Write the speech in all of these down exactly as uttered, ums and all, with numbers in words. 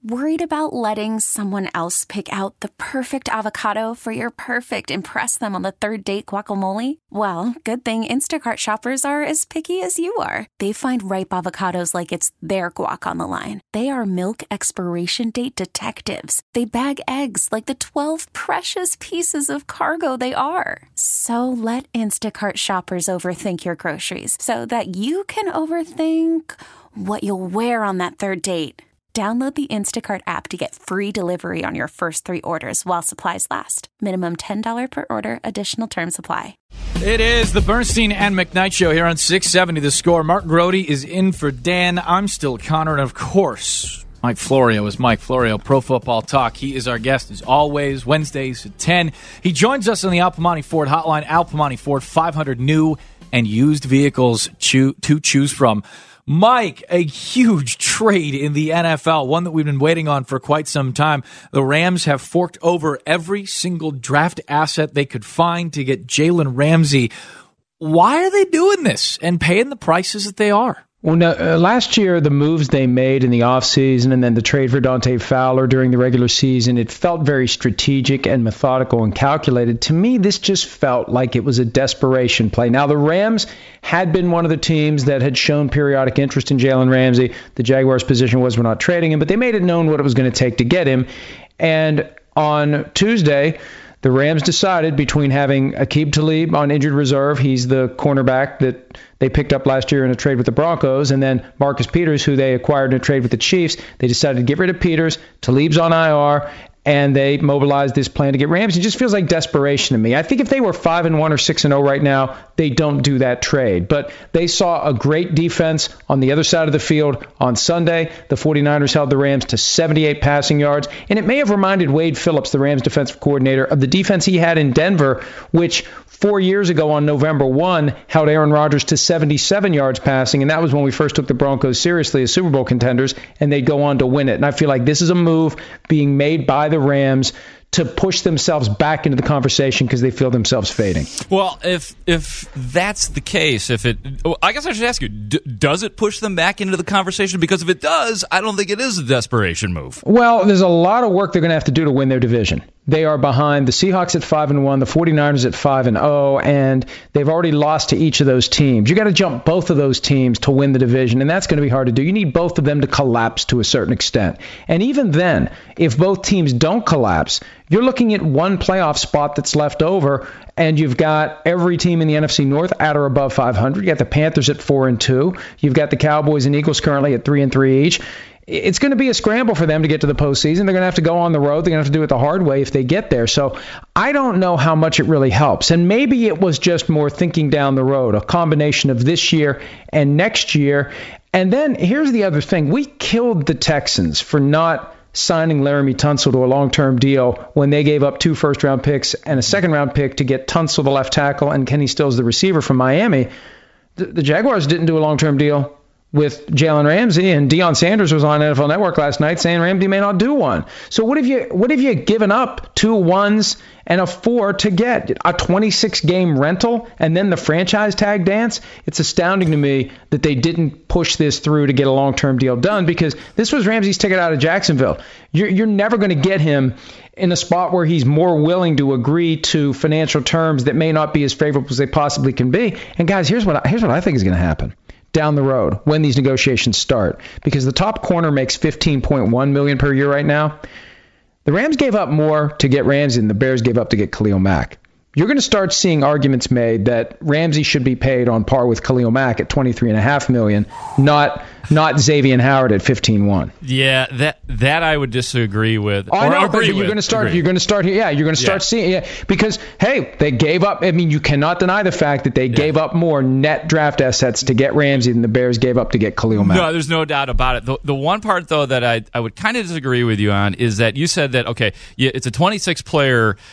Worried about letting someone else pick out the perfect avocado for your perfect impress them on the third date guacamole? Well, good thing Instacart shoppers are as picky as you are. They find ripe avocados like it's their guac on the line. They are milk expiration date detectives. They bag eggs like the twelve precious pieces of cargo they are. So let Instacart shoppers overthink your groceries so that you can overthink what you'll wear on that third date. Download the Instacart app to get free delivery on your first three orders while supplies last. Minimum ten dollars per order. Additional terms apply. It is the Bernstein and McKnight Show here on six seventy The Score. Mark Grody is in for Dan. I'm still Connor. And, of course, Mike Florio is Mike Florio, Pro Football Talk. He is our guest, as always, Wednesdays at ten. He joins us on the Al Piemonte Ford hotline. Al Piemonte Ford, five hundred new and used vehicles to choose from. Mike, a huge trade in the N F L, one that we've been waiting on for quite some time. The Rams have forked over every single draft asset they could find to get Jalen Ramsey. Why are they doing this and paying the prices that they are? Well, no, uh, last year, the moves they made in the offseason and then the trade for Dante Fowler during the regular season, it felt very strategic and methodical and calculated. To me, this just felt like it was a desperation play. Now, the Rams had been one of the teams that had shown periodic interest in Jalen Ramsey. The Jaguars' position was we're not trading him, but they made it known what it was going to take to get him. And on Tuesday, the Rams decided between having Aqib Talib on injured reserve, he's the cornerback that they picked up last year in a trade with the Broncos, and then Marcus Peters, who they acquired in a trade with the Chiefs. They decided to get rid of Peters. Talib's on I R, and they mobilized this plan to get Ramsey. It just feels like desperation to me. I think if they were five and one or six and oh right now, they don't do that trade. But they saw a great defense on the other side of the field on Sunday. The 49ers held the Rams to seventy-eight passing yards, and it may have reminded Wade Phillips, the Rams defensive coordinator, of the defense he had in Denver, which four years ago on November first held Aaron Rodgers to seventy-seven yards passing, and that was when we first took the Broncos seriously as Super Bowl contenders, and they'd go on to win it. And I feel like this is a move being made by the Rams to push themselves back into the conversation because they feel themselves fading. Well, if if that's the case, if it, well, I guess I should ask you, d- does it push them back into the conversation? Because if it does, I don't think it is a desperation move. Well, there's a lot of work they're going to have to do to win their division. They are behind the Seahawks at five and one, the 49ers at five and oh, and they've already lost to each of those teams. You got to jump both of those teams to win the division, and that's going to be hard to do. You need both of them to collapse to a certain extent. And even then, if both teams don't collapse, you're looking at one playoff spot that's left over, and you've got every team in the N F C North at or above five hundred. You got the Panthers at four and two. You've got the Cowboys and Eagles currently at three and three each. It's going to be a scramble for them to get to the postseason. They're going to have to go on the road. They're going to have to do it the hard way if they get there. So I don't know how much it really helps. And maybe it was just more thinking down the road, a combination of this year and next year. And then here's the other thing. We killed the Texans for not signing Laramie Tunsil to a long-term deal when they gave up two first-round picks and a second-round pick to get Tunsil, the left tackle, and Kenny Stills, the receiver from Miami. The, the Jaguars didn't do a long-term deal with Jalen Ramsey, and Deion Sanders was on N F L Network last night saying Ramsey may not do one. So what have you what have you given up two ones and a four to get? A twenty-six game rental and then the franchise tag dance? It's astounding to me that they didn't push this through to get a long-term deal done, because this was Ramsey's ticket out of Jacksonville. You're, you're never going to get him in a spot where he's more willing to agree to financial terms that may not be as favorable as they possibly can be. And guys, here's what I, here's what I think is going to happen down the road when these negotiations start, because the top corner makes fifteen point one million dollars per year right now. The Rams gave up more to get Ramsey than the Bears gave up to get Khalil Mack. You're going to start seeing arguments made that Ramsey should be paid on par with Khalil Mack at twenty-three point five million dollars, not not Xavier Howard at fifteen one. Yeah, that that I would disagree with. Oh, I know, agree but you're going to start. Agree. You're going to start here. Yeah, you're going to start yeah. seeing. Yeah, because hey, they gave up. I mean, you cannot deny the fact that they yeah. gave up more net draft assets to get Ramsey than the Bears gave up to get Khalil Mack. No, there's no doubt about it. The, the one part though that I I would kind of disagree with you on is that you said that okay, yeah, it's a twenty-six player.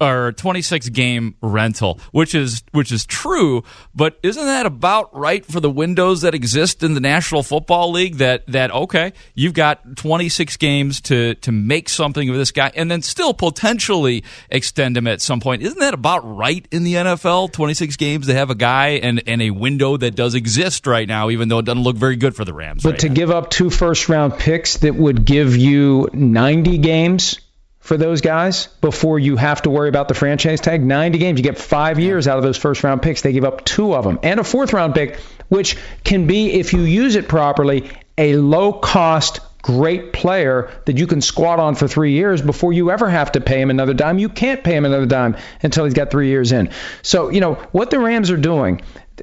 or twenty-six game rental, which is which is true, but isn't that about right for the windows that exist in the National Football League? That that okay, you've got twenty-six games to to make something of this guy, and then still potentially extend him at some point. Isn't that about right in the N F L? twenty-six games to have a guy and and a window that does exist right now, even though it doesn't look very good for the Rams. But right to now. give up two first round picks that would give you ninety games for those guys before you have to worry about the franchise tag. ninety games, you get five years out of those first round picks. They give up two of them and a fourth round pick, which can be, if you use it properly, a low cost, great player that you can squat on for three years before you ever have to pay him another dime. You can't pay him another dime until he's got three years in. So, you know, what the Rams are doing,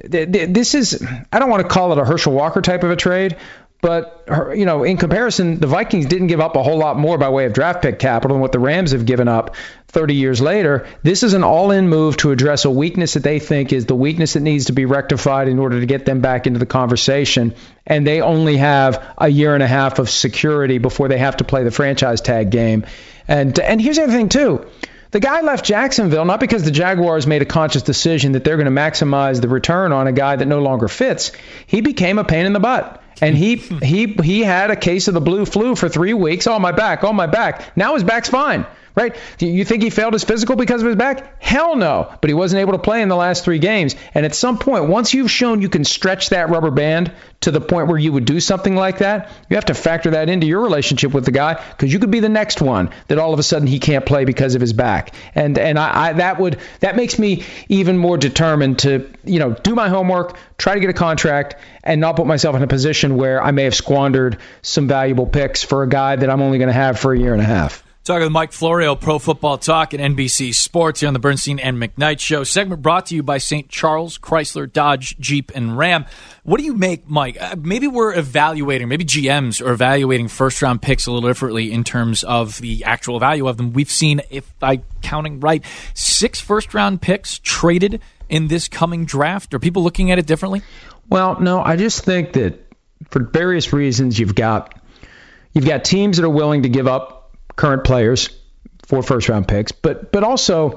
this is, I don't want to call it a Herschel Walker type of a trade, but, you know, in comparison, the Vikings didn't give up a whole lot more by way of draft pick capital than what the Rams have given up thirty years later. This is an all-in move to address a weakness that they think is the weakness that needs to be rectified in order to get them back into the conversation. And they only have a year and a half of security before they have to play the franchise tag game. And and here's the other thing, too. The guy left Jacksonville not because the Jaguars made a conscious decision that they're going to maximize the return on a guy that no longer fits. He became a pain in the butt. And he he he had a case of the blue flu for three weeks. Oh, my back. Oh, my back. Now his back's fine. Right? Do you think he failed his physical because of his back? Hell no. But he wasn't able to play in the last three games. And at some point, once you've shown you can stretch that rubber band to the point where you would do something like that, you have to factor that into your relationship with the guy, because you could be the next one that all of a sudden he can't play because of his back. And and I, I that would that makes me even more determined to, you know, do my homework, try to get a contract, and not put myself in a position where I may have squandered some valuable picks for a guy that I'm only going to have for a year and a half. Talking with Mike Florio, Pro Football Talk and N B C Sports here on the Bernstein and McKnight Show. Segment brought to you by Saint Charles, Chrysler, Dodge, Jeep, and Ram. What do you make, Mike? Uh, maybe we're evaluating, maybe G Ms are evaluating first-round picks a little differently in terms of the actual value of them. We've seen, if I'm counting right, six first-round picks traded in this coming draft. Are people looking at it differently? Well, no, I just think that for various reasons, you've got you've got teams that are willing to give up current players for first-round picks, but but also,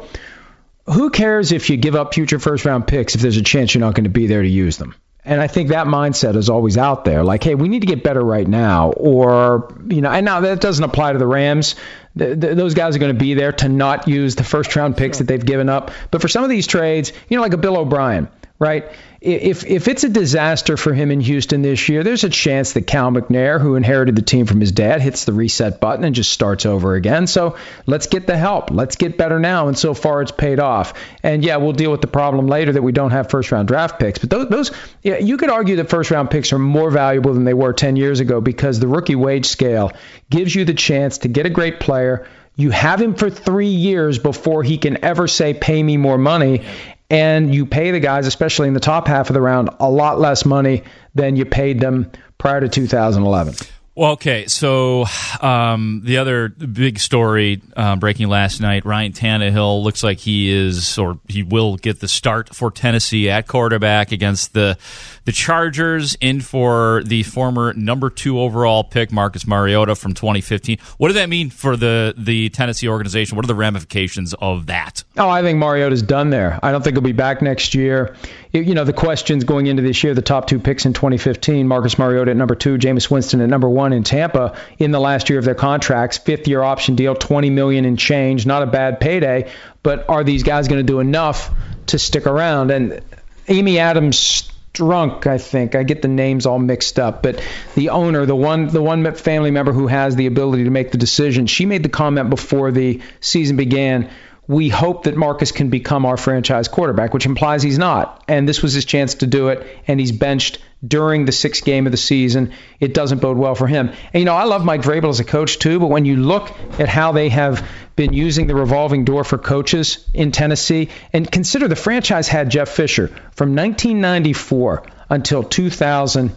who cares if you give up future first-round picks if there's a chance you're not going to be there to use them? And I think that mindset is always out there. Like, hey, we need to get better right now, or you know, and now that doesn't apply to the Rams. The, the, those guys are going to be there to not use the first-round picks that they've given up. But for some of these trades, you know, like a Bill O'Brien, right? If if it's a disaster for him in Houston this year, there's a chance that Cal McNair, who inherited the team from his dad, hits the reset button and just starts over again. So let's get the help. Let's get better now. And so far, it's paid off. And yeah, we'll deal with the problem later that we don't have first-round draft picks. But those, those yeah, you could argue that first-round picks are more valuable than they were ten years ago, because the rookie wage scale gives you the chance to get a great player. You have him for three years before he can ever say, pay me more money. And you pay the guys, especially in the top half of the round, a lot less money than you paid them prior to two thousand eleven. Well, okay, so um, the other big story uh, breaking last night, Ryan Tannehill looks like he is, or he will get the start for Tennessee at quarterback against the the Chargers, in for the former number two overall pick, Marcus Mariota, from twenty fifteen. What does that mean for the, the Tennessee organization? What are the ramifications of that? Oh, I think Mariota's done there. I don't think he'll be back next year. You know, the questions going into this year, the top two picks in twenty fifteen, Marcus Mariota at number two, Jameis Winston at number one in Tampa in the last year of their contracts, fifth-year option deal, twenty million dollars in change, not a bad payday, but are these guys going to do enough to stick around? And Amy Adams Strunk, I think, I get the names all mixed up, but the owner, the one the one family member who has the ability to make the decision, she made the comment before the season began, we hope that Marcus can become our franchise quarterback, which implies he's not. And this was his chance to do it, and he's benched during the sixth game of the season. It doesn't bode well for him. And, you know, I love Mike Vrabel as a coach, too, but when you look at how they have been using the revolving door for coaches in Tennessee, and consider the franchise had Jeff Fisher from nineteen ninety-four until two thousand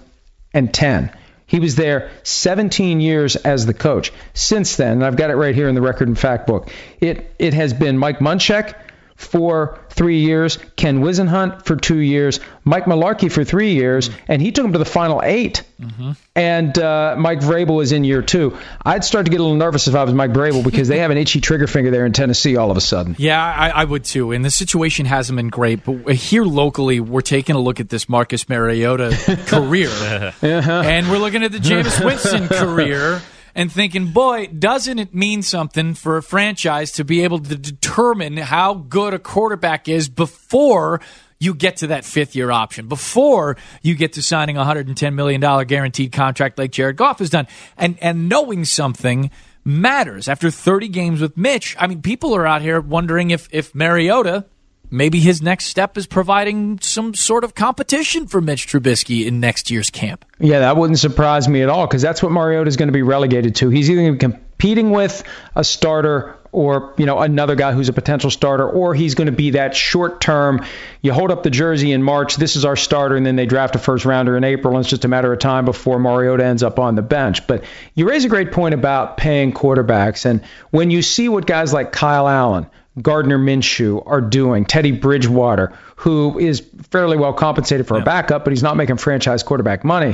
ten. He was there seventeen years as the coach. Since then, and I've got it right here in the record and fact book, it it has been Mike Munchak for three years, Ken Wisenhunt for two years, Mike Mularkey for three years, mm-hmm. and he took him to the final eight. Mm-hmm. And uh, Mike Vrabel is in year two. I'd start to get a little nervous if I was Mike Vrabel because they have an itchy trigger finger there in Tennessee all of a sudden. Yeah, I, I would too. And the situation hasn't been great. But here locally, we're taking a look at this Marcus Mariota career. uh-huh. And we're looking at the Jameis Winston career. And thinking, boy, doesn't it mean something for a franchise to be able to determine how good a quarterback is before you get to that fifth-year option, before you get to signing a one hundred ten million dollars guaranteed contract like Jared Goff has done. And and knowing something matters. After thirty games with Mitch, I mean, people are out here wondering if, if Mariota, maybe his next step is providing some sort of competition for Mitch Trubisky in next year's camp. Yeah, that wouldn't surprise me at all because that's what Mariota is going to be relegated to. He's either going to be competing with a starter or, you know, another guy who's a potential starter, or he's going to be that short term. You hold up the jersey in March, this is our starter, and then they draft a first rounder in April, and it's just a matter of time before Mariota ends up on the bench. But you raise a great point about paying quarterbacks, and when you see what guys like Kyle Allen, Gardner Minshew are doing, Teddy Bridgewater, who is fairly well compensated for yeah. a backup, but he's not making franchise quarterback money.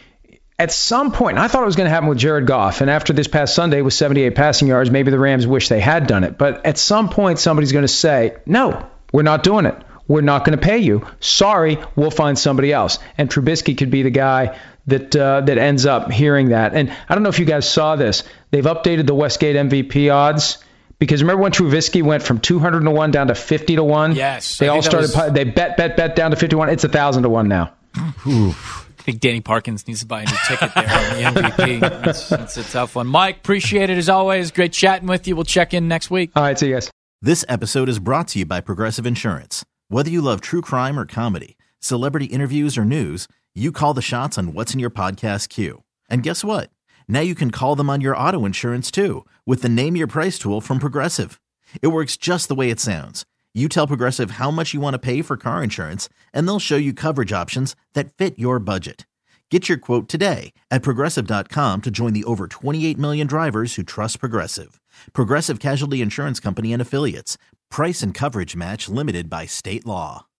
At some point, and I thought it was going to happen with Jared Goff, and after this past Sunday with seventy-eight passing yards, maybe the Rams wish they had done it. But at some point, somebody's going to say, no, we're not doing it. We're not going to pay you. Sorry, we'll find somebody else. And Trubisky could be the guy that uh, that ends up hearing that. And I don't know if you guys saw this. They've updated the Westgate M V P odds. Because remember when Trubisky went from two hundred to one down to fifty to one? Yes. They all started, was... they bet, bet, bet down to fifty to one. It's one thousand to one now. I think Danny Parkins needs to buy a new ticket there on the M V P. It's, it's a tough one. Mike, appreciate it as always. Great chatting with you. We'll check in next week. All right, see you guys. This episode is brought to you by Progressive Insurance. Whether you love true crime or comedy, celebrity interviews or news, you call the shots on what's in your podcast queue. And guess what? Now you can call them on your auto insurance too with the Name Your Price tool from Progressive. It works just the way it sounds. You tell Progressive how much you want to pay for car insurance, and they'll show you coverage options that fit your budget. Get your quote today at Progressive dot com to join the over twenty-eight million drivers who trust Progressive. Progressive Casualty Insurance Company and Affiliates. Price and coverage match limited by state law.